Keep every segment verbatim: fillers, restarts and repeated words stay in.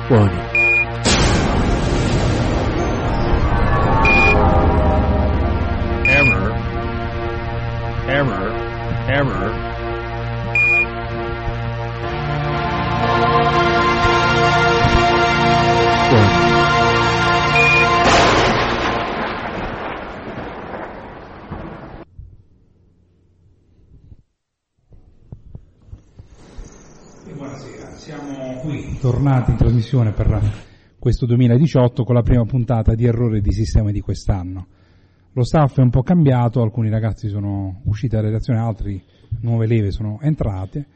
Buoni. Error. Error. Error. Buoni. Buonasera, siamo qui tornati in trasmissione per questo duemiladiciotto con la prima puntata di Errore di Sistema di quest'anno. Lo staff è un po' cambiato, alcuni ragazzi sono usciti dalla redazione, altri nuove leve sono entrate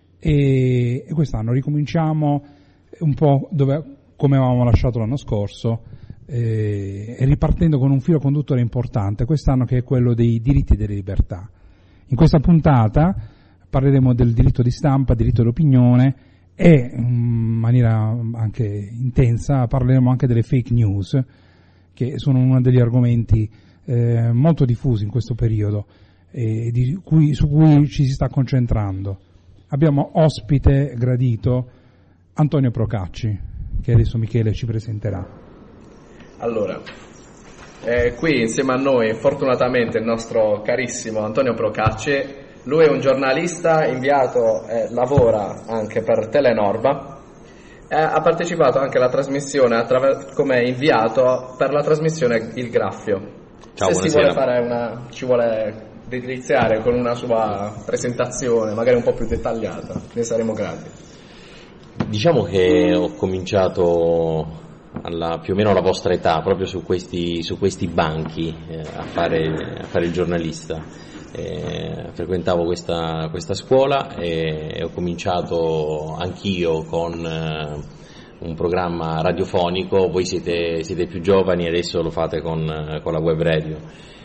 e, e quest'anno ricominciamo un po' dove, come avevamo lasciato l'anno scorso, eh, e ripartendo con un filo conduttore importante quest'anno, che è quello dei diritti e delle libertà. In questa puntata parleremo del diritto di stampa, diritto d'opinione e in maniera anche intensa parleremo anche delle fake news, che sono uno degli argomenti eh, molto diffusi in questo periodo e di cui, su cui ci si sta concentrando. Abbiamo ospite gradito Antonio Procacci, che adesso Michele ci presenterà. Allora, eh, qui insieme a noi fortunatamente il nostro carissimo Antonio Procacci. Lui è un giornalista inviato, eh, lavora anche per Telenorba, eh, ha partecipato anche alla trasmissione attraver- come inviato per la trasmissione Il Graffio. Ciao, Se buonasera. si vuole fare una, ci vuole deliziare con una sua presentazione, magari un po' più dettagliata, ne saremo grati. Diciamo che ho cominciato alla, più o meno alla vostra età, proprio su questi, su questi banchi eh, a, fare, a fare il giornalista. Eh, frequentavo questa, questa scuola e, e ho cominciato anch'io con eh, un programma radiofonico. Voi siete, siete più giovani e adesso lo fate con, con la web radio.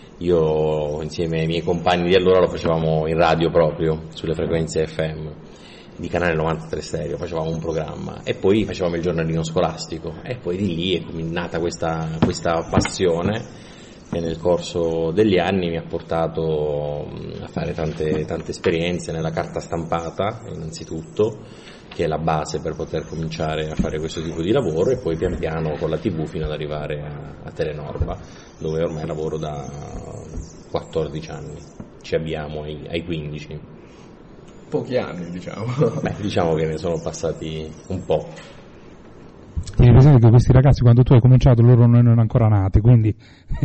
Io insieme ai miei compagni di allora lo facevamo in radio proprio, sulle frequenze F M di Canale novantatré Stereo, facevamo un programma e poi facevamo il giornalino scolastico e poi di lì è nata questa, questa passione che nel corso degli anni mi ha portato a fare tante, tante esperienze nella carta stampata innanzitutto, che è la base per poter cominciare a fare questo tipo di lavoro, e poi pian piano con la tivù fino ad arrivare a, a Telenorba, dove ormai lavoro da quattordici anni, ci abbiamo ai, ai quindici. Pochi anni, diciamo. Beh, diciamo che ne sono passati un po'. Tieni presente che questi ragazzi, quando tu hai cominciato, loro non erano ancora nati, quindi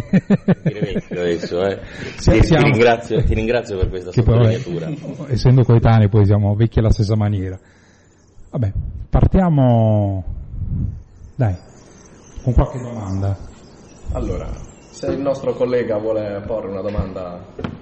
adesso, eh. Sì, ti, siamo... ti, ringrazio, ti ringrazio per questa sottolineatura. Essendo coetanei poi siamo vecchi alla stessa maniera. Vabbè, partiamo dai con qualche domanda. Allora, se il nostro collega vuole porre una domanda.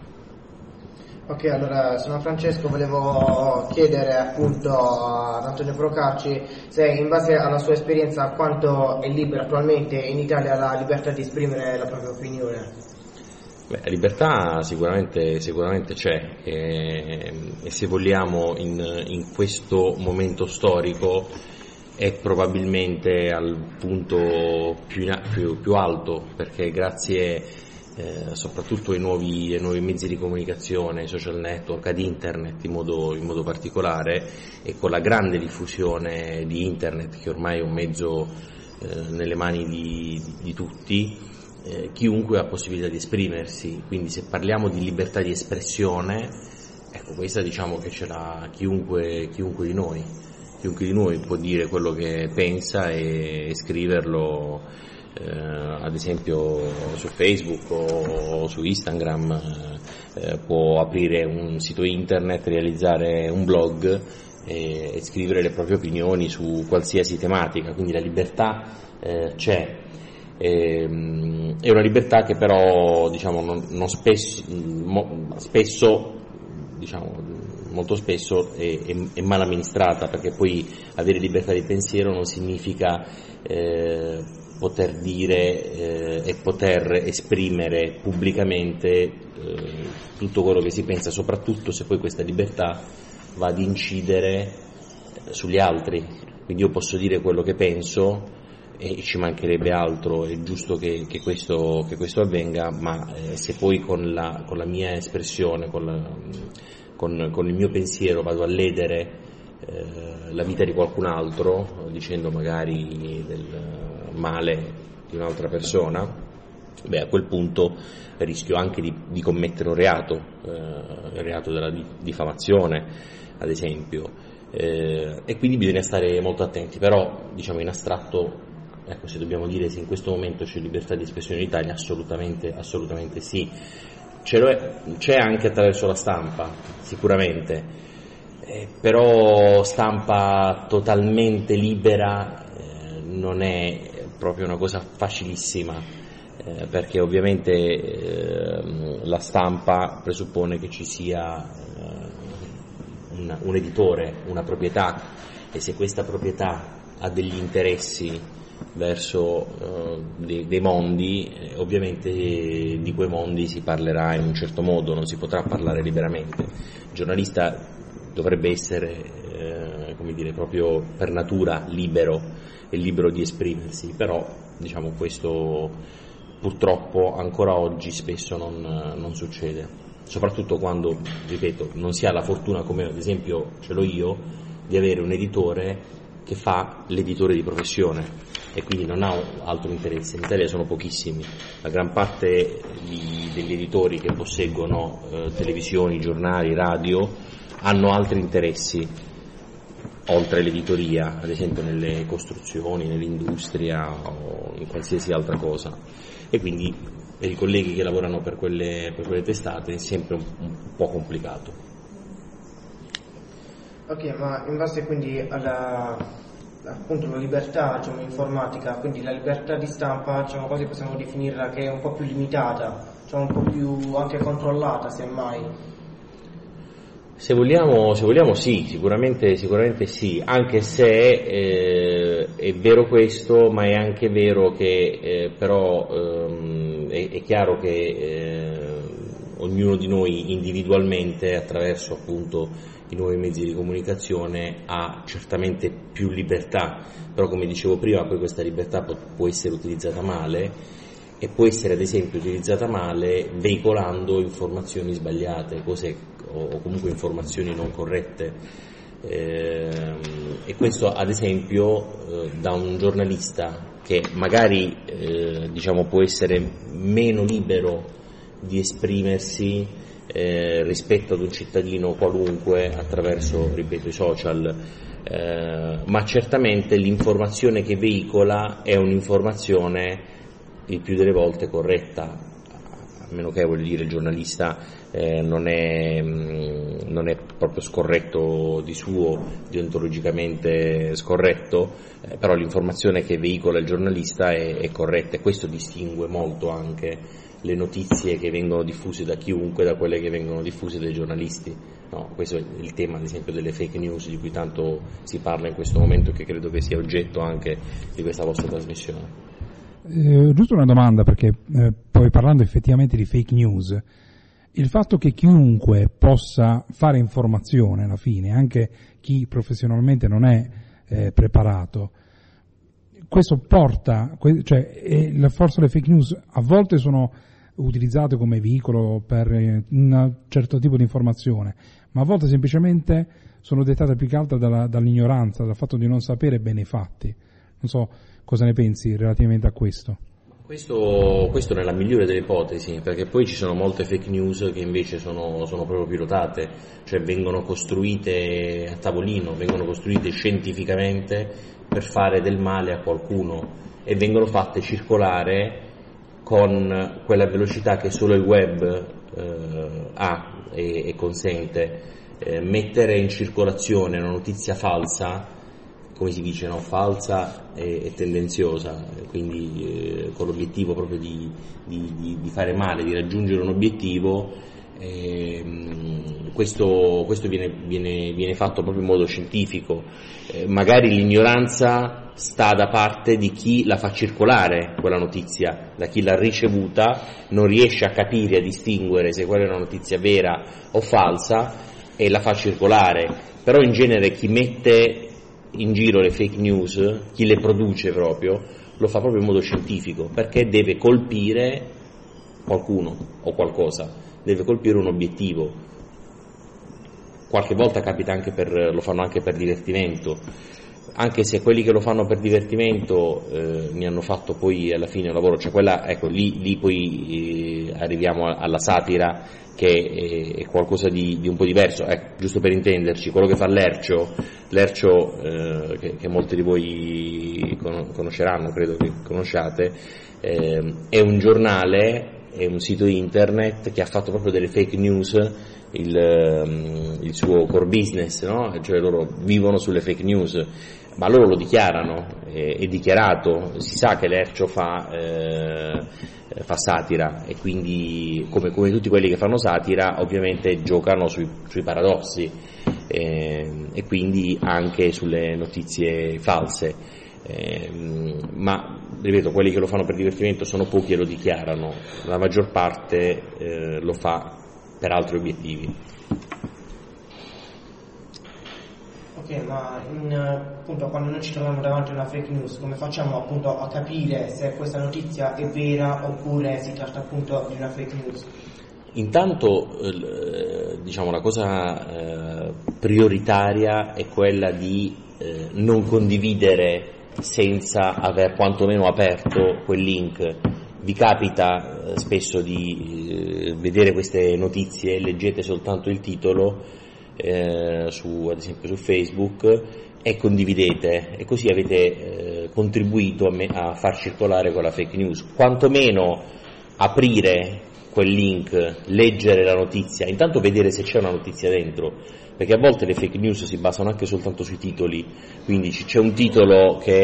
Ok, allora sono Francesco, volevo chiedere appunto ad Antonio Procacci se in base alla sua esperienza quanto è libera attualmente in Italia la libertà di esprimere la propria opinione. Beh, la libertà sicuramente, sicuramente c'è e, e se vogliamo in, in questo momento storico è probabilmente al punto più, in, più, più alto, perché grazie Eh, soprattutto ai nuovi, ai nuovi mezzi di comunicazione, ai social network, ad internet in modo, in modo particolare, e con la grande diffusione di internet, che ormai è un mezzo eh, nelle mani di, di, di tutti, eh, chiunque ha possibilità di esprimersi. Quindi se parliamo di libertà di espressione, ecco, questa diciamo che ce l'ha chiunque, chiunque di noi, chiunque di noi può dire quello che pensa e, e scriverlo. Eh, ad esempio su Facebook o su Instagram, eh, può aprire un sito internet, realizzare un blog e, e scrivere le proprie opinioni su qualsiasi tematica, quindi la libertà eh, c'è. E, è una libertà che però diciamo non, non spesso, mo, spesso diciamo molto spesso è, è, è mal amministrata, perché poi avere libertà di pensiero non significa eh, poter dire eh, e poter esprimere pubblicamente eh, tutto quello che si pensa, soprattutto se poi questa libertà va ad incidere sugli altri. Quindi io posso dire quello che penso e ci mancherebbe altro, è giusto che, che, questo, che questo avvenga, ma eh, se poi con la, con la mia espressione, con, la, con, con il mio pensiero vado a ledere eh, la vita di qualcun altro, dicendo magari del male di un'altra persona, beh, a quel punto rischio anche di, di commettere un reato, eh, il reato della diffamazione, ad esempio, eh, e quindi bisogna stare molto attenti. Però, diciamo, in astratto, ecco, se dobbiamo dire se in questo momento c'è libertà di espressione in Italia, assolutamente, assolutamente sì. Ce lo è, c'è anche attraverso la stampa, sicuramente, eh, però stampa totalmente libera eh, non è proprio una cosa facilissima, eh, perché ovviamente eh, la stampa presuppone che ci sia eh, un, un editore, una proprietà, e se questa proprietà ha degli interessi verso uh, dei, dei mondi, eh, ovviamente eh, di quei mondi si parlerà in un certo modo, non si potrà parlare liberamente. Il giornalista dovrebbe essere, eh, come dire, proprio per natura libero e libero di esprimersi, però diciamo questo purtroppo ancora oggi spesso non, non succede, soprattutto quando, ripeto, non si ha la fortuna, come ad esempio ce l'ho io, di avere un editore che fa l'editore di professione e quindi non ha altro interesse. In Italia sono pochissimi, la gran parte di, degli editori che posseggono eh, televisioni, giornali, radio hanno altri interessi oltre l'editoria, ad esempio nelle costruzioni, nell'industria o in qualsiasi altra cosa, e quindi per i colleghi che lavorano per quelle, per quelle testate è sempre un, un po' complicato. Ok, ma in base quindi alla, appunto, la libertà, diciamo, informatica, quindi la libertà di stampa, diciamo così, possiamo definirla che è un po' più limitata, diciamo un po' più anche controllata, semmai. Se vogliamo, se vogliamo sì, sicuramente, sicuramente sì, anche se eh, è vero questo, ma è anche vero che eh, però ehm, è, è chiaro che eh, ognuno di noi individualmente, attraverso appunto i nuovi mezzi di comunicazione, ha certamente più libertà, però come dicevo prima poi questa libertà può, può essere utilizzata male, e può essere ad esempio utilizzata male veicolando informazioni sbagliate, cose o, o comunque informazioni non corrette, eh, e questo ad esempio eh, da un giornalista che magari eh, diciamo può essere meno libero di esprimersi Eh, rispetto ad un cittadino qualunque attraverso, ripeto, i social, eh, ma certamente l'informazione che veicola è un'informazione il più delle volte corretta, a meno che, voglio dire, il giornalista eh, non è, mh, non è proprio scorretto di suo, deontologicamente scorretto, eh, però l'informazione che veicola il giornalista è, è corretta, e questo distingue molto anche le notizie che vengono diffuse da chiunque da quelle che vengono diffuse dai giornalisti. No, questo è il tema, ad esempio, delle fake news di cui tanto si parla in questo momento, che credo che sia oggetto anche di questa vostra trasmissione. Eh, giusto una domanda, perché eh, poi parlando effettivamente di fake news, il fatto che chiunque possa fare informazione alla fine, anche chi professionalmente non è eh, preparato, questo porta, cioè eh, la forza delle fake news a volte sono utilizzate come veicolo per un certo tipo di informazione, ma a volte semplicemente sono dettate più che altro dalla, dall'ignoranza, dal fatto di non sapere bene i fatti. Non so cosa ne pensi relativamente a questo. Questo, questo nella migliore delle ipotesi, perché poi ci sono molte fake news che invece sono, sono proprio pilotate, cioè vengono costruite a tavolino, vengono costruite scientificamente per fare del male a qualcuno e vengono fatte circolare con quella velocità che solo il web eh, ha e, e consente. Eh, mettere in circolazione una notizia falsa, come si dice, no? Falsa e, e tendenziosa, quindi eh, con l'obiettivo proprio di, di, di, di fare male, di raggiungere un obiettivo, eh, questo, questo viene, viene, viene fatto proprio in modo scientifico. Eh, magari l'ignoranza sta da parte di chi la fa circolare quella notizia, da chi l'ha ricevuta non riesce a capire, a distinguere se quella è una notizia vera o falsa e la fa circolare, però in genere chi mette in giro le fake news, chi le produce proprio, lo fa proprio in modo scientifico, perché deve colpire qualcuno o qualcosa, deve colpire un obiettivo. qualche volta capita anche per, lo fanno anche per divertimento, anche se quelli che lo fanno per divertimento eh, ne hanno fatto poi alla fine un lavoro, cioè quella, ecco, lì, lì poi eh, arriviamo alla satira, che è, è qualcosa di, di un po' diverso, ecco, giusto per intenderci, quello che fa Lercio, Lercio eh, che, che molti di voi conosceranno, credo che conosciate, eh, è un giornale, è un sito internet che ha fatto proprio delle fake news il, il suo core business, no? Cioè loro vivono sulle fake news, ma loro lo dichiarano, è, è dichiarato, si sa che Lercio fa, eh, fa satira, e quindi come, come tutti quelli che fanno satira ovviamente giocano sui, sui paradossi, eh, e quindi anche sulle notizie false, eh, ma ripeto, quelli che lo fanno per divertimento sono pochi e lo dichiarano, la maggior parte eh, lo fa per altri obiettivi. Ok, ma in, appunto, quando noi ci troviamo davanti a una fake news, come facciamo appunto a capire se questa notizia è vera oppure si tratta appunto di una fake news? Intanto eh, diciamo la cosa eh, prioritaria è quella di eh, non condividere senza aver quantomeno aperto quel link. Vi capita eh, spesso di eh, vedere queste notizie, leggete soltanto il titolo, eh, su, ad esempio su Facebook, e condividete, e così avete eh, contribuito a, me, a far circolare quella fake news. Quantomeno aprire quel link, leggere la notizia, intanto vedere se c'è una notizia dentro, perché a volte le fake news si basano anche soltanto sui titoli, quindi c'è un titolo che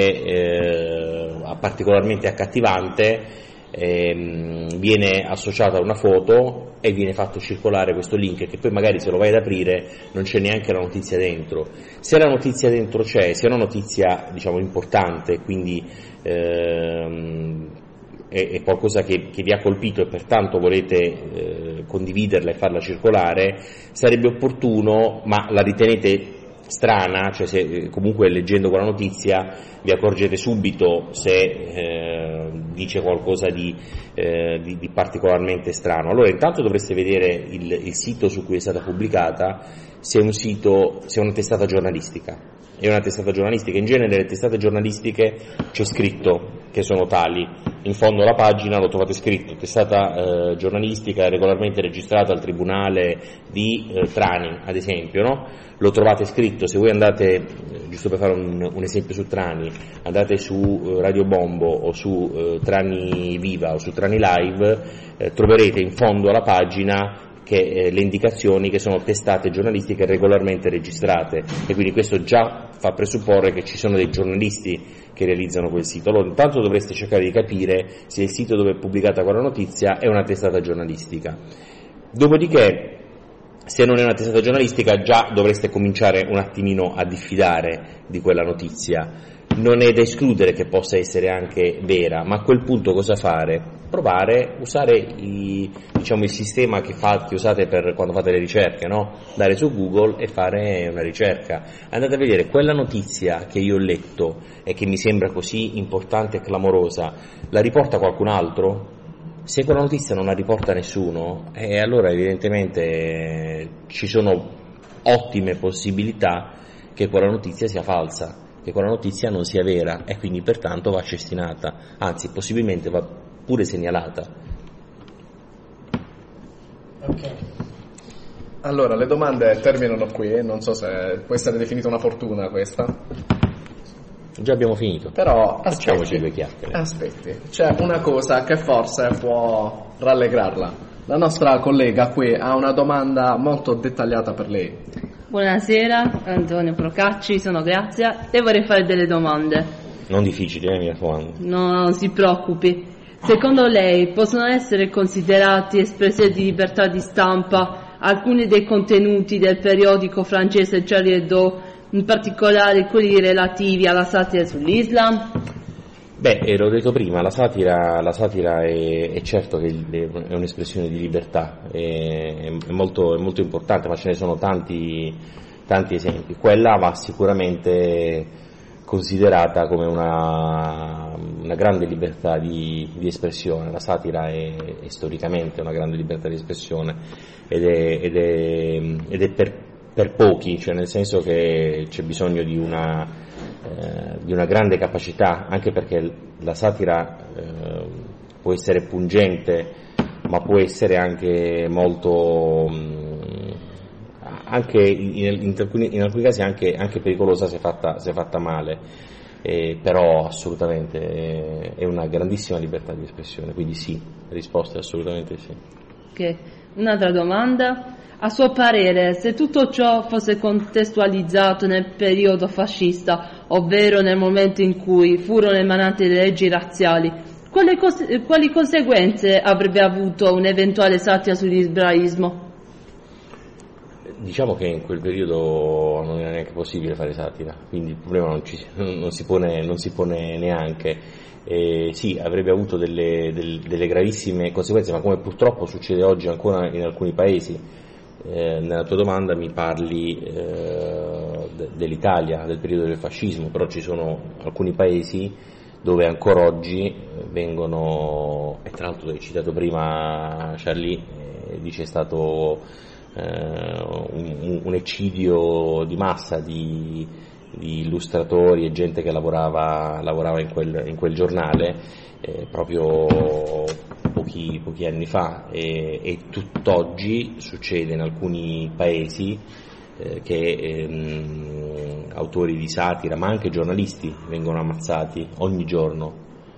è eh, particolarmente accattivante, eh, viene associata a una foto e viene fatto circolare questo link, che poi magari se lo vai ad aprire non c'è neanche la notizia dentro. Se la notizia dentro c'è, se è una notizia diciamo importante, quindi ehm, è, è qualcosa che, che vi ha colpito e pertanto volete eh, condividerla e farla circolare, sarebbe opportuno, ma la ritenete strana, cioè se comunque leggendo quella notizia vi accorgete subito se eh, dice qualcosa di, eh, di, di particolarmente strano, allora intanto dovreste vedere il, il sito su cui è stata pubblicata, se è un sito, se è una testata giornalistica. È una testata giornalistica, in genere le testate giornalistiche c'è scritto che sono tali, in fondo alla pagina lo trovate scritto, testata eh, giornalistica regolarmente registrata al tribunale di eh, Trani, ad esempio, no? Lo trovate scritto, se voi andate, giusto per fare un, un esempio su Trani, andate su eh, Radio Bombo o su eh, Trani Viva o su Trani Live, eh, troverete in fondo alla pagina che eh, le indicazioni che sono testate giornalistiche regolarmente registrate, e quindi questo già fa presupporre che ci sono dei giornalisti che realizzano quel sito. Allora intanto dovreste cercare di capire se il sito dove è pubblicata quella notizia è una testata giornalistica. Dopodiché, se non è una testata giornalistica, già dovreste cominciare un attimino a diffidare di quella notizia. Non è da escludere che possa essere anche vera, ma a quel punto cosa fare? Provare, usare i, diciamo, il sistema che, fa, che usate per quando fate le ricerche, no? Andare su Google e fare una ricerca. Andate a vedere quella notizia che io ho letto e che mi sembra così importante e clamorosa, la riporta qualcun altro? Se quella notizia non la riporta nessuno, eh, allora evidentemente eh, ci sono ottime possibilità che quella notizia sia falsa, che quella notizia non sia vera, e quindi pertanto va cestinata, anzi possibilmente va pure segnalata. Ok. Allora, le domande terminano qui, non so se può essere definita una fortuna questa. Già abbiamo finito. Però facciamoci aspetti, due chiacchiere. Aspetti, c'è una cosa che forse può rallegrarla. La nostra collega qui ha una domanda molto dettagliata per lei. Buonasera, Antonio Procacci, sono Grazia e vorrei fare delle domande. Non difficili, eh, mi raccomando. No, non si preoccupi. Secondo lei possono essere considerati espressioni di libertà di stampa alcuni dei contenuti del periodico francese Charlie Hebdo, in particolare quelli relativi alla satira sull'Islam? Beh, eh, l'ho detto prima, la satira, la satira è, è certo che è un'espressione di libertà, è, è, molto, è molto importante, ma ce ne sono tanti, tanti esempi. Quella va sicuramente considerata come una, una grande libertà di, di espressione. La satira è, è storicamente una grande libertà di espressione ed è, ed è, ed è per per pochi, cioè nel senso che c'è bisogno di una, eh, di una grande capacità, anche perché la satira eh, può essere pungente, ma può essere anche molto, mh, anche in, in, alcuni, in alcuni casi anche, anche pericolosa se fatta, se fatta male, eh, però assolutamente è, è una grandissima libertà di espressione, quindi sì, la risposta è assolutamente sì. Okay. Un'altra domanda. A suo parere, se tutto ciò fosse contestualizzato nel periodo fascista, ovvero nel momento in cui furono emanate le leggi razziali, quali, cos- quali conseguenze avrebbe avuto un'eventuale satira sull'ebraismo? Diciamo che in quel periodo non era neanche possibile fare satira, quindi il problema non, ci, non, si, pone, non si pone neanche. Eh, sì, avrebbe avuto delle, delle, delle gravissime conseguenze, ma come purtroppo succede oggi ancora in alcuni paesi. Eh, nella tua domanda mi parli eh, de, dell'Italia, del periodo del fascismo, però ci sono alcuni paesi dove ancora oggi vengono, e tra l'altro hai citato prima Charlie, eh, dice è stato eh, un, un eccidio di massa di, di illustratori e gente che lavorava, lavorava in, quel, in quel giornale eh, proprio pochi, pochi anni fa, e, e tutt'oggi succede in alcuni paesi eh, che ehm, autori di satira ma anche giornalisti vengono ammazzati ogni giorno,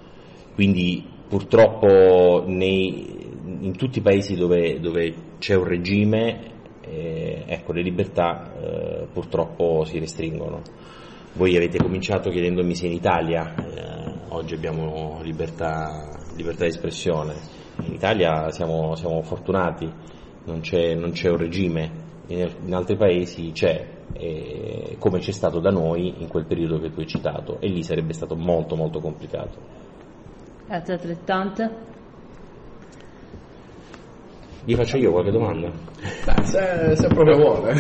quindi purtroppo nei, in tutti i paesi dove, dove c'è un regime eh, ecco, le libertà eh, purtroppo si restringono. Voi avete cominciato chiedendomi se in Italia eh, oggi abbiamo libertà, libertà di espressione. In Italia siamo, siamo fortunati, non c'è, non c'è un regime, in, in altri paesi c'è, eh, come c'è stato da noi in quel periodo che tu hai citato, e lì sarebbe stato molto molto complicato. Grazie altrettanto. Vi faccio io qualche domanda? Beh, se, se proprio vuole.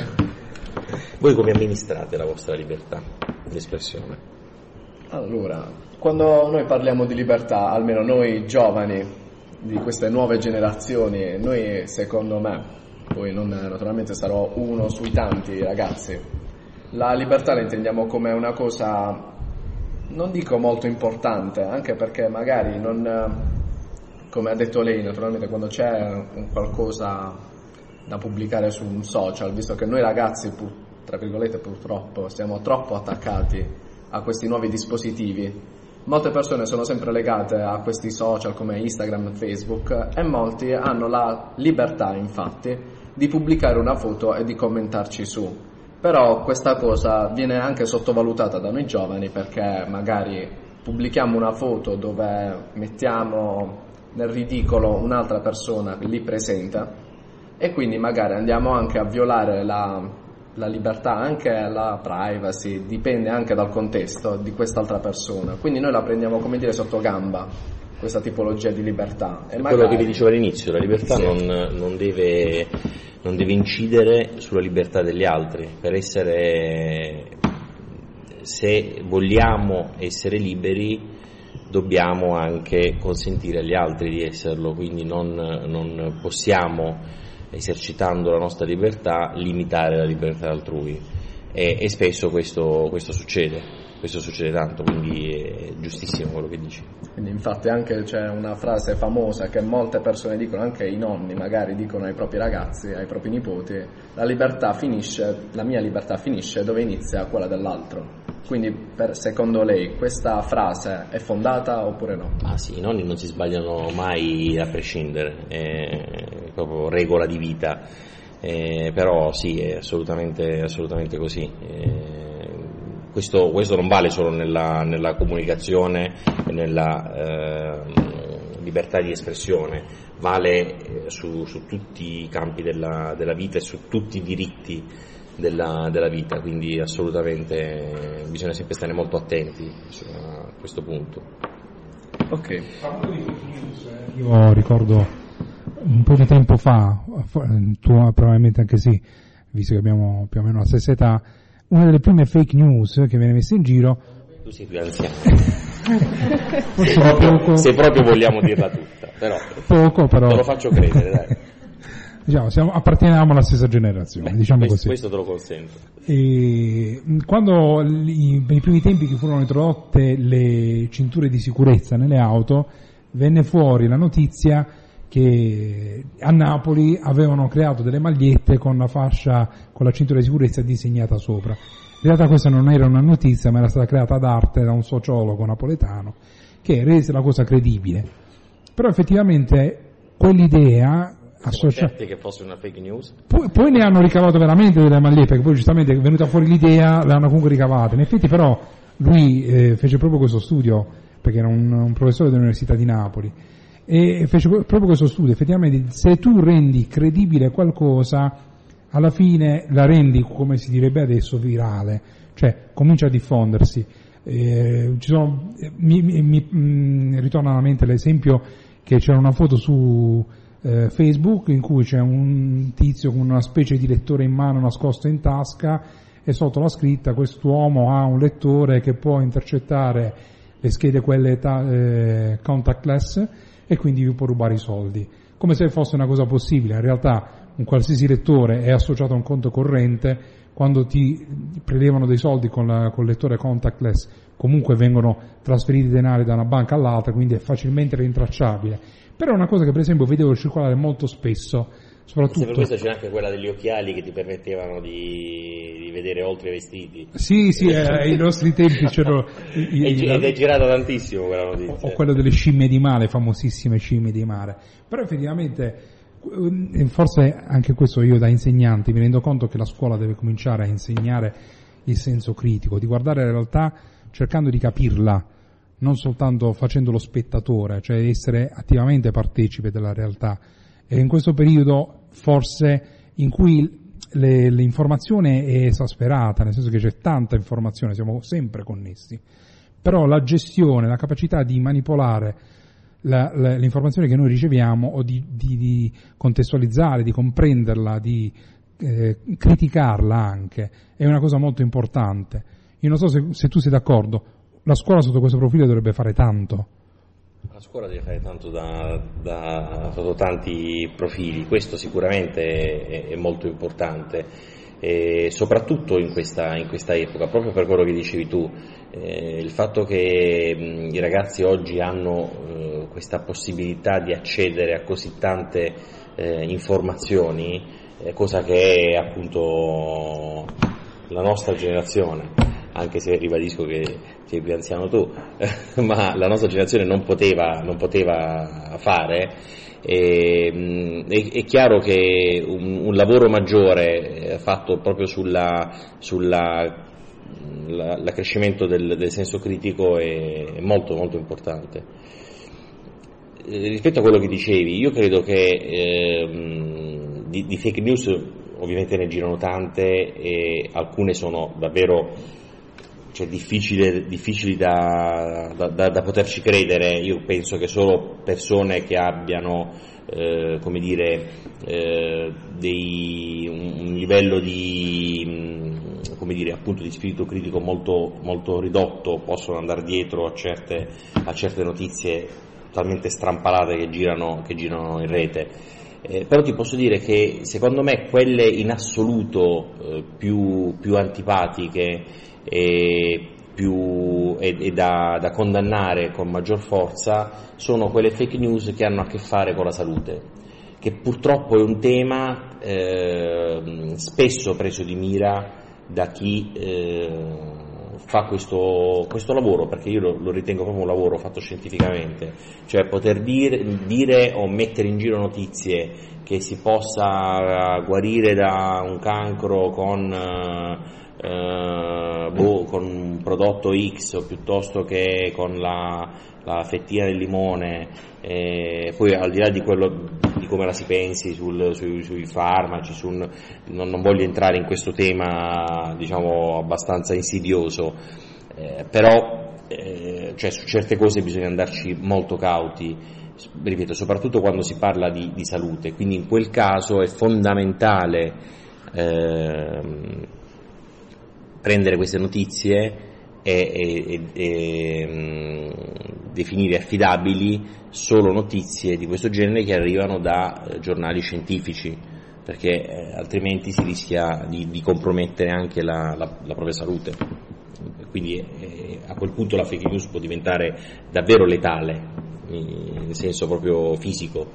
Voi come amministrate la vostra libertà di espressione? Allora, quando noi parliamo di libertà, almeno noi giovani di queste nuove generazioni, noi secondo me, poi non, naturalmente sarò uno sui tanti ragazzi, la libertà la intendiamo come una cosa, non dico molto importante, anche perché magari non, come ha detto lei, naturalmente quando c'è un qualcosa da pubblicare su un social, visto che noi ragazzi pur, tra virgolette purtroppo siamo troppo attaccati a questi nuovi dispositivi, molte persone sono sempre legate a questi social come Instagram e Facebook, e molti hanno la libertà infatti di pubblicare una foto e di commentarci su, però questa cosa viene anche sottovalutata da noi giovani, perché magari pubblichiamo una foto dove mettiamo nel ridicolo un'altra persona lì presente, e quindi magari andiamo anche a violare la, la libertà, anche la privacy, dipende anche dal contesto di quest'altra persona, quindi noi la prendiamo, come dire, sotto gamba questa tipologia di libertà. E magari... quello che vi dicevo all'inizio, la libertà sì. non, non, deve, non deve incidere sulla libertà degli altri, per essere, se vogliamo essere liberi dobbiamo anche consentire agli altri di esserlo, quindi non, non possiamo, esercitando la nostra libertà, limitare la libertà altrui, e, e spesso questo, questo succede, questo succede tanto, quindi è giustissimo quello che dici. Quindi infatti anche c'è una frase famosa che molte persone dicono, anche i nonni magari dicono ai propri ragazzi, ai propri nipoti: la libertà finisce, la mia libertà finisce dove inizia quella dell'altro. Quindi per, secondo lei questa frase è fondata oppure no? Ah sì, i nonni non si sbagliano mai a prescindere, è proprio regola di vita, eh, però sì, è assolutamente, assolutamente così. Eh, questo, questo non vale solo nella, nella comunicazione e nella eh, libertà di espressione, vale su, su tutti i campi della, della vita e su tutti i diritti Della, della vita, quindi assolutamente bisogna sempre stare molto attenti a questo punto. Ok. Io ricordo un po' di tempo fa, tu probabilmente anche sì, visto che abbiamo più o meno la stessa età, una delle prime fake news che viene messa in giro. Tu sei più anziano. se, proprio, se proprio vogliamo dirla tutta, però. Poco, però. Te lo faccio credere, dai. diciamo, siamo, apparteniamo alla stessa generazione, Beh, diciamo questo, così. questo te lo consento. E quando i, nei primi tempi che furono introdotte le cinture di sicurezza nelle auto, venne fuori la notizia che a Napoli avevano creato delle magliette con la fascia, con la cintura di sicurezza disegnata sopra. In realtà questa non era una notizia, ma era stata creata ad arte da un sociologo napoletano che rese la cosa credibile. Però effettivamente quell'idea associa... certi che fosse una fake news. Poi, poi ne hanno ricavato veramente delle magliette, perché poi giustamente è venuta fuori l'idea, le hanno comunque ricavate. In effetti però lui eh, fece proprio questo studio, perché era un, un professore dell'Università di Napoli, e fece proprio questo studio. Effettivamente se tu rendi credibile qualcosa, alla fine la rendi, come si direbbe adesso, virale, cioè comincia a diffondersi. Eh, ci sono, mi, mi, mi ritorna alla mente l'esempio che c'era una foto su eh, Facebook in cui c'è un tizio con una specie di lettore in mano nascosto in tasca e sotto la scritta: quest'uomo ha un lettore che può intercettare le schede quelle ta- eh, contactless e quindi vi può rubare i soldi, come se fosse una cosa possibile. In realtà un qualsiasi lettore è associato a un conto corrente. Quando ti prelevano dei soldi con, la, con il lettore contactless, comunque vengono trasferiti denari da una banca all'altra, quindi è facilmente rintracciabile. Però è una cosa che per esempio vedevo circolare molto spesso, soprattutto... Se per questo c'è anche quella degli occhiali che ti permettevano di, di vedere oltre i vestiti. Sì, sì, eh, ai nostri tempi c'erano... Ed è girata tantissimo quella notizia. O quello delle scimmie di mare, famosissime scimmie di mare. Però effettivamente... forse anche questo, io da insegnante mi rendo conto che la scuola deve cominciare a insegnare il senso critico, di guardare la realtà cercando di capirla, non soltanto facendo lo spettatore, cioè essere attivamente partecipe della realtà. E in questo periodo forse in cui le, l'informazione è esasperata, nel senso che c'è tanta informazione, siamo sempre connessi, però la gestione, la capacità di manipolare La, la, l'informazione che noi riceviamo, o di, di, di contestualizzare, di comprenderla, di eh, criticarla anche, è una cosa molto importante. Io non so se, se tu sei d'accordo, la scuola sotto questo profilo dovrebbe fare tanto. La scuola deve fare tanto da, da, sotto tanti profili, questo sicuramente è, è molto importante. E soprattutto in questa, in questa epoca, proprio per quello che dicevi tu, eh, il fatto che mh, i ragazzi oggi hanno eh, questa possibilità di accedere a così tante eh, informazioni, eh, cosa che è appunto la nostra generazione, anche se ribadisco che sei più anziano tu, ma la nostra generazione non poteva, non poteva fare. E, è, è chiaro che un, un lavoro maggiore fatto proprio sulla, sulla la, l'accrescimento del, del senso critico è, è molto molto importante. Eh, rispetto a quello che dicevi, io credo che eh, di, di fake news ovviamente ne girano tante e alcune sono davvero, cioè, difficili, difficili da, da, da, da poterci credere. Io penso che solo persone che abbiano eh, come dire eh, dei, un, un livello di come dire appunto di spirito critico molto, molto ridotto possono andare dietro a certe, a certe notizie talmente strampalate che girano, che girano in rete. Eh, però ti posso dire che secondo me quelle in assoluto eh, più, più antipatiche e, più, e, e da, da condannare con maggior forza sono quelle fake news che hanno a che fare con la salute, che purtroppo è un tema eh, spesso preso di mira da chi eh, fa questo, questo lavoro, perché io lo, lo ritengo proprio un lavoro fatto scientificamente, cioè poter dire, dire o mettere in giro notizie che si possa guarire da un cancro con, eh, boh, con un prodotto X piuttosto che con la, la fettina del limone, eh, poi al di là di quello di come la si pensi sul, sui, sui farmaci, su un, non, non voglio entrare in questo tema diciamo abbastanza insidioso, eh, però eh, cioè, su certe cose bisogna andarci molto cauti, ripeto, soprattutto quando si parla di, di salute, quindi in quel caso è fondamentale eh, prendere queste notizie e, e, e mh, definire affidabili solo notizie di questo genere che arrivano da eh, giornali scientifici, perché eh, altrimenti si rischia di, di compromettere anche la, la, la propria salute. Quindi eh, a quel punto la fake news può diventare davvero letale, in senso proprio fisico.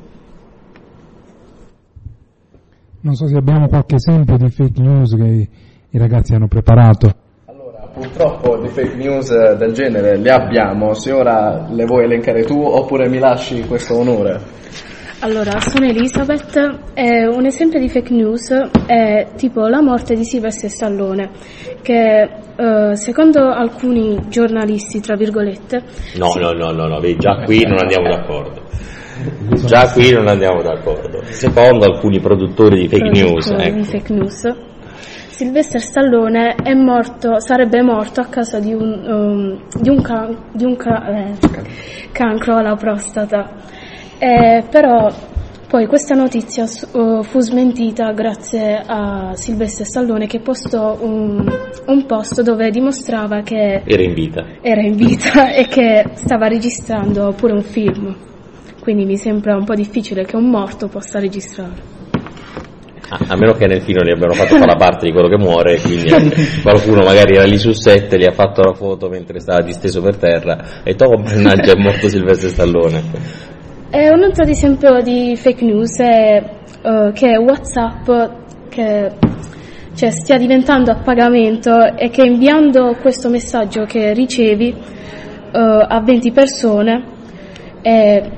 Non so se abbiamo qualche esempio di fake news che i ragazzi hanno preparato. Allora, purtroppo di fake news del genere le abbiamo, se ora le vuoi elencare tu oppure mi lasci questo onore. Allora, sono Elisabeth, e un esempio di fake news è tipo la morte di Sylvester Stallone, che eh, secondo alcuni giornalisti, tra virgolette... No, sì. no, no, no, no, vedi, già qui non andiamo d'accordo. Già qui non andiamo d'accordo. Secondo alcuni produttori di fake news, ecco. di fake news, Sylvester Stallone è morto, sarebbe morto a causa di un, um, di un, can- di un ca- eh, cancro alla prostata. Eh, però poi questa notizia uh, fu smentita grazie a Sylvester Stallone, che postò un, un post dove dimostrava che era in vita, era in vita e che stava registrando pure un film. Quindi mi sembra un po' difficile che un morto possa registrare. Ah, a meno che nel film gli abbiano fatto fare la parte di quello che muore, quindi qualcuno magari era lì sul set, gli ha fatto la foto mentre stava disteso per terra e dopo mannaggia è morto Sylvester Stallone. E un altro esempio di fake news è uh, che WhatsApp che, cioè, stia diventando a pagamento e che inviando questo messaggio che ricevi uh, a venti persone e,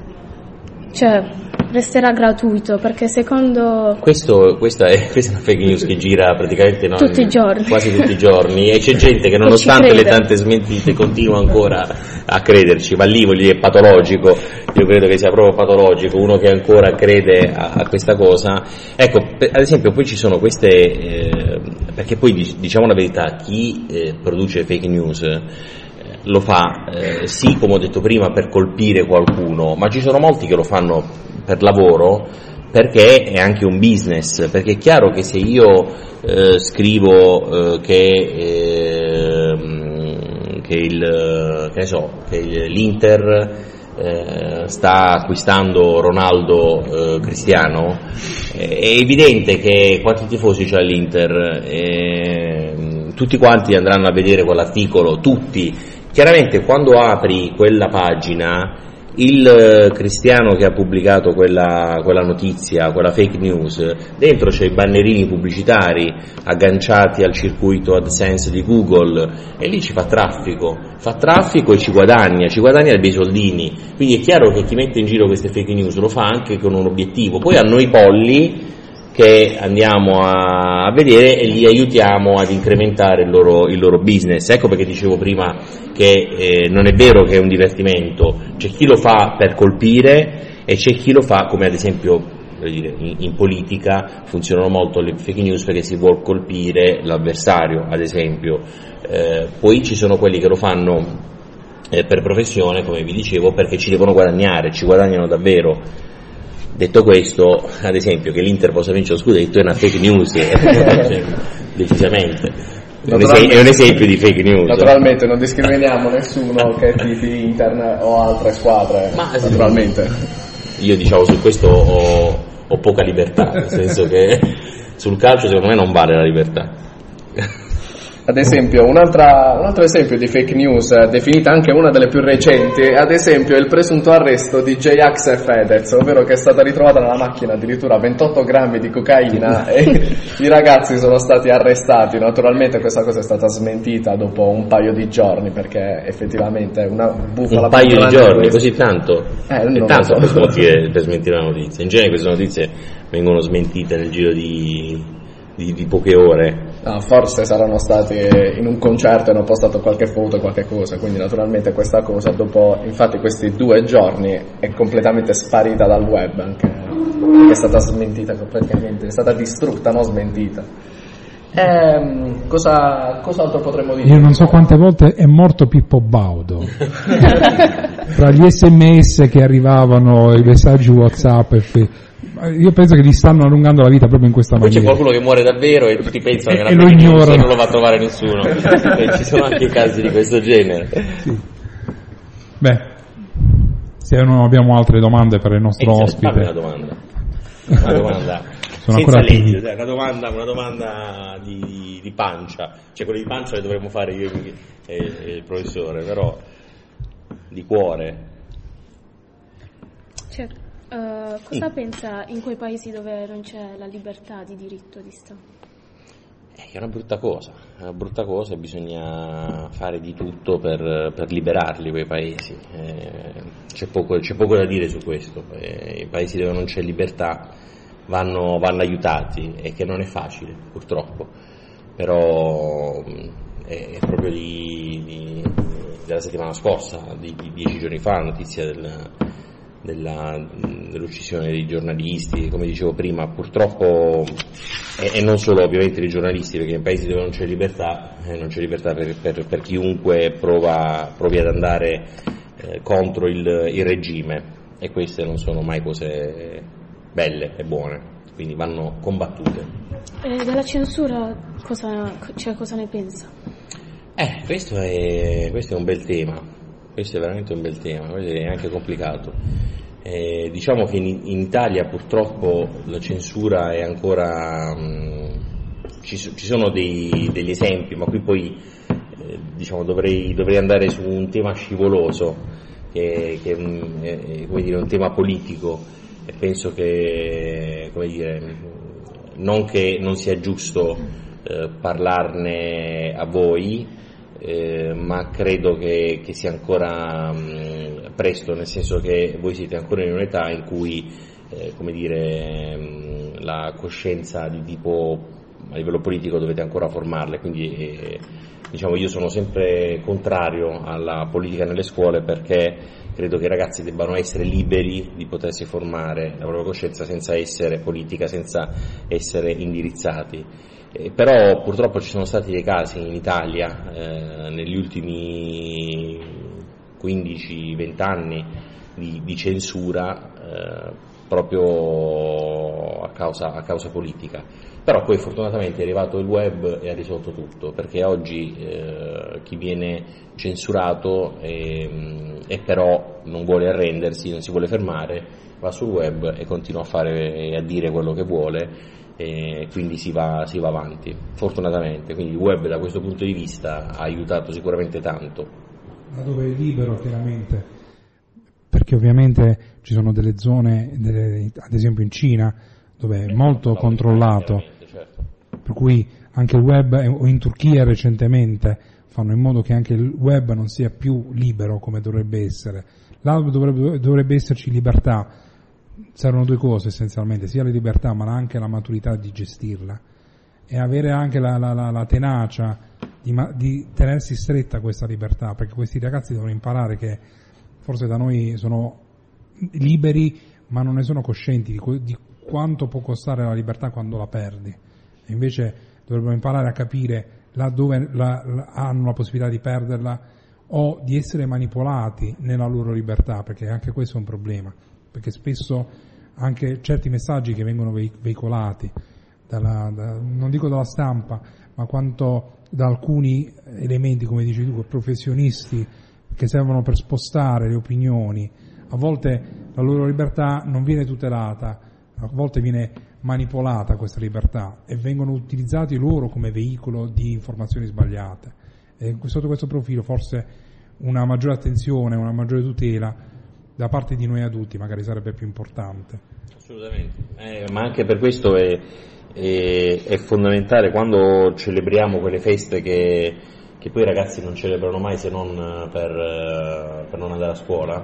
cioè, resterà gratuito, perché secondo questo questa è, questa è una fake news che gira praticamente no, tutti i giorni, quasi tutti i giorni, e c'è gente che nonostante le tante smentite continua ancora a crederci, ma lì voglio dire è patologico. Io credo che sia proprio patologico uno che ancora crede a, a questa cosa. Ecco, per, ad esempio poi ci sono queste eh, perché poi diciamo la verità, chi eh, produce fake news eh, lo fa eh, sì, come ho detto prima, per colpire qualcuno, ma ci sono molti che lo fanno per lavoro, perché è anche un business, perché è chiaro che se io eh, scrivo eh, che eh, che il che ne so che il, l'Inter eh, sta acquistando Ronaldo eh, Cristiano, eh, è evidente che quanti tifosi c'ha l'Inter, eh, tutti quanti andranno a vedere quell'articolo, tutti. Chiaramente quando apri quella pagina, il cristiano che ha pubblicato quella, quella notizia, quella fake news, dentro c'è i bannerini pubblicitari agganciati al circuito AdSense di Google, e lì ci fa traffico, fa traffico e ci guadagna, ci guadagna dei soldini. Quindi è chiaro che chi mette in giro queste fake news lo fa anche con un obiettivo. Poi a noi polli che andiamo a, a vedere e li aiutiamo ad incrementare il loro, il loro business. Ecco perché dicevo prima che eh, non è vero che è un divertimento, c'è chi lo fa per colpire e c'è chi lo fa, come ad esempio dire, in, in politica funzionano molto le fake news perché si vuol colpire l'avversario, ad esempio. Eh, poi ci sono quelli che lo fanno eh, per professione, come vi dicevo, perché ci devono guadagnare, ci guadagnano davvero. Detto questo, ad esempio, che l'Inter possa vincere lo scudetto è una fake news, decisamente. È un, esempio, è un esempio di fake news. Naturalmente non discriminiamo nessuno che tifi Inter o altre squadre. Ma naturalmente. Io diciamo su questo ho, ho poca libertà, nel senso che sul calcio secondo me non vale la libertà. Ad esempio, un'altra, un altro esempio di fake news, eh, definita anche una delle più recenti, ad esempio il presunto arresto di J-Ax e Fedez, ovvero che è stata ritrovata nella macchina addirittura ventotto grammi di cocaina e i ragazzi sono stati arrestati. Naturalmente questa cosa è stata smentita dopo un paio di giorni, perché effettivamente è una bufala. Un paio di giorni, così tanto? Eh, è tanto per smentire, per smentire la notizia. In genere queste notizie vengono smentite nel giro di... Di, di poche ore. No, forse saranno stati in un concerto e hanno postato qualche foto e qualche cosa, quindi naturalmente questa cosa dopo, infatti questi due giorni è completamente sparita dal web, anche è stata smentita praticamente, è stata distrutta, non smentita. Ehm, cosa, cos'altro potremmo dire? Io non so quante volte è morto Pippo Baudo tra gli sms che arrivavano, i messaggi WhatsApp e fe- io penso che gli stanno allungando la vita proprio in questa Poi maniera. C'è qualcuno che muore davvero e tutti pensano che e lo ignorano, non lo va a trovare nessuno. Ci sono anche casi di questo genere. Sì. Beh, se non abbiamo altre domande per il nostro e ospite. Fammi una domanda. Una domanda. sono senza ancora legge, attivi. dai, una domanda, una domanda di, di pancia, cioè quelle di pancia le dovremmo fare io e il professore, però di cuore. Cioè, uh, cosa mm. pensa in quei paesi dove non c'è la libertà di diritto di stampa? È una brutta cosa, è una brutta cosa e bisogna fare di tutto per, per liberarli quei paesi. Eh, c'è, poco, c'è poco da dire su questo. Eh, I paesi dove non c'è libertà vanno, vanno aiutati, e che non è facile purtroppo, però è, è proprio di, di, della settimana scorsa, di, di dieci giorni fa, la notizia del, della, dell'uccisione dei giornalisti, come dicevo prima, purtroppo, e, e non solo ovviamente dei giornalisti, perché in paesi dove non c'è libertà, eh, non c'è libertà per, per, per chiunque prova, provi ad andare eh, contro il, il regime, e queste non sono mai cose belle e buone, quindi vanno combattute. E della censura cosa, cioè, cosa ne pensa? Eh, questo è, questo è un bel tema. Questo è veramente un bel tema, questo è anche complicato. Eh, diciamo che in, in Italia purtroppo la censura è ancora, mh, ci, ci sono dei, degli esempi, ma qui poi eh, diciamo dovrei, dovrei andare su un tema scivoloso, che, che mh, è, come dire, un tema politico, e penso che, come dire, non che non sia giusto eh, parlarne a voi, Eh, ma credo che, che sia ancora mh, presto, nel senso che voi siete ancora in un'età in cui eh, come dire, mh, la coscienza di tipo a livello politico dovete ancora formarla, quindi eh, diciamo io sono sempre contrario alla politica nelle scuole, perché credo che i ragazzi debbano essere liberi di potersi formare la propria coscienza senza essere politica, senza essere indirizzati. Eh, però purtroppo ci sono stati dei casi in Italia eh, negli ultimi quindici venti anni di, di censura eh, proprio a causa, a causa politica, però poi fortunatamente è arrivato il web e ha risolto tutto, perché oggi eh, chi viene censurato e, e però non vuole arrendersi, non si vuole fermare, va sul web e continua a fare e a dire quello che vuole, e quindi si va, si va avanti, fortunatamente. Quindi il web da questo punto di vista ha aiutato sicuramente tanto. Da dove è libero, chiaramente, perché ovviamente ci sono delle zone, delle, ad esempio in Cina, dove è molto controllato, certo. Per cui anche il web, o in Turchia recentemente, fanno in modo che anche il web non sia più libero come dovrebbe essere. Là dovrebbe, dovrebbe esserci libertà. Servono due cose essenzialmente, sia la libertà ma anche la maturità di gestirla, e avere anche la, la, la, la tenacia di, di tenersi stretta questa libertà, perché questi ragazzi devono imparare che forse da noi sono liberi ma non ne sono coscienti di, di quanto può costare la libertà quando la perdi, e invece dovrebbero imparare a capire laddove la, la, hanno la possibilità di perderla o di essere manipolati nella loro libertà, perché anche questo è un problema, perché spesso anche certi messaggi che vengono veicolati dalla, da, non dico dalla stampa, ma quanto da alcuni elementi, come dici tu, professionisti che servono per spostare le opinioni, a volte la loro libertà non viene tutelata, a volte viene manipolata questa libertà e vengono utilizzati loro come veicolo di informazioni sbagliate. E sotto questo profilo forse una maggiore attenzione, una maggiore tutela da parte di noi adulti magari sarebbe più importante. Assolutamente, eh, ma anche per questo è, è, è fondamentale, quando celebriamo quelle feste che, che poi i ragazzi non celebrano mai se non per, per non andare a scuola,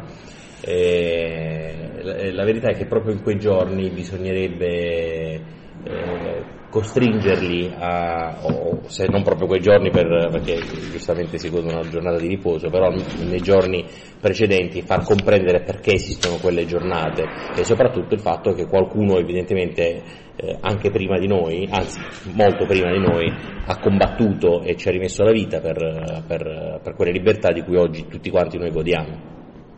eh, la, la verità è che proprio in quei giorni bisognerebbe eh, costringerli a, o se non proprio quei giorni, per, perché giustamente si gode una giornata di riposo, però nei giorni precedenti far comprendere perché esistono quelle giornate, e soprattutto il fatto che qualcuno evidentemente eh, anche prima di noi, anzi molto prima di noi, ha combattuto e ci ha rimesso la vita per, per, per quelle libertà di cui oggi tutti quanti noi godiamo.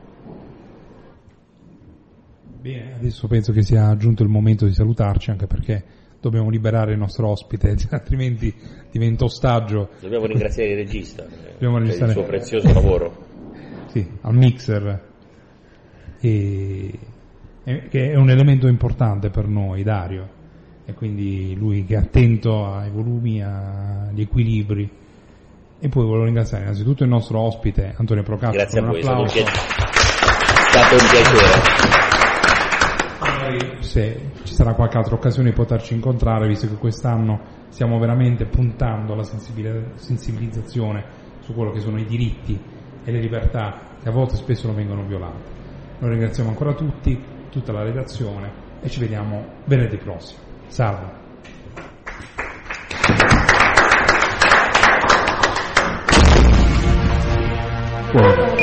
Bene, adesso penso che sia giunto il momento di salutarci, anche perché dobbiamo liberare il nostro ospite, altrimenti diventa ostaggio. Dobbiamo ringraziare il regista dobbiamo per il suo prezioso lavoro. Sì, al mixer, e, e, che è un elemento importante per noi, Dario. e quindi lui che è attento ai volumi, agli equilibri. E poi volevo ringraziare innanzitutto il nostro ospite Antonio Procacci. Grazie a voi, è stato un applauso. piacere. È stato un piacere. Magari se ci sarà qualche altra occasione di poterci incontrare, visto che quest'anno stiamo veramente puntando alla sensibilizzazione su quello che sono i diritti e le libertà che a volte spesso non vengono violate. Noi ringraziamo ancora tutti, tutta la redazione e ci vediamo venerdì prossimo. Salve. Well,